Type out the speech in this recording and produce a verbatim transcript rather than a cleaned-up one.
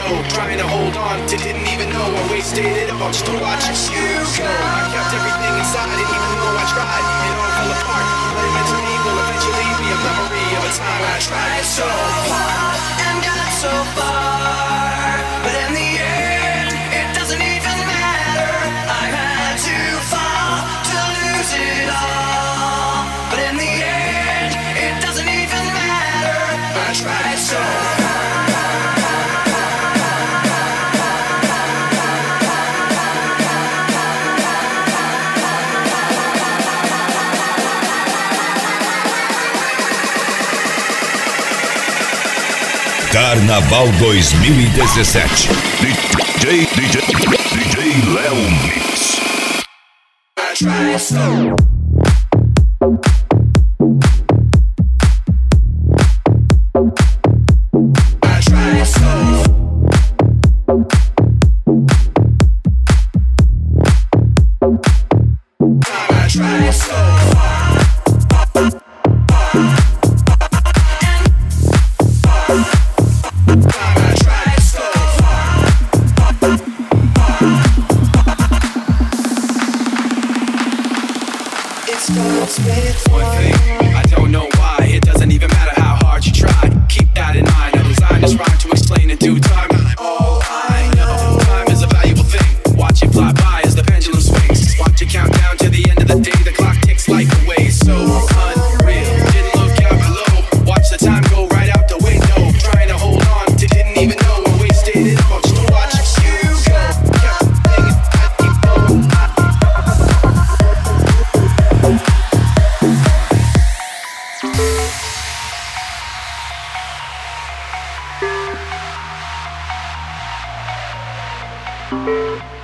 dope, trying to hold on to didn't even know I wasted it all just to watch you go. I kept everything inside and even though I tried, it all fell apart. What it meant to me will eventually be a memory of a time I tried so hard and got so far, but in the end, it doesn't even matter. I had to fall to lose it all, but in the end, it doesn't even matter. I tried so hard. Carnaval dois mil e dezessete. D J, D J, D J Léo Mix. I try so. I try so. I try so. One thing, I don't know why. It doesn't even matter how hard you try. Keep that in mind. I designed this rhyme to explain in due time. All I know, time is a valuable thing. Watch it fly by as the pendulum swings. Watch it count down to the end of the day. The clock takes life away. So unreal. Didn't look out below. Watch the time go right out the window. Trying to hold on to didn't even know I wasted it all just to watch you go. Kept thinking I'd keep going. Thank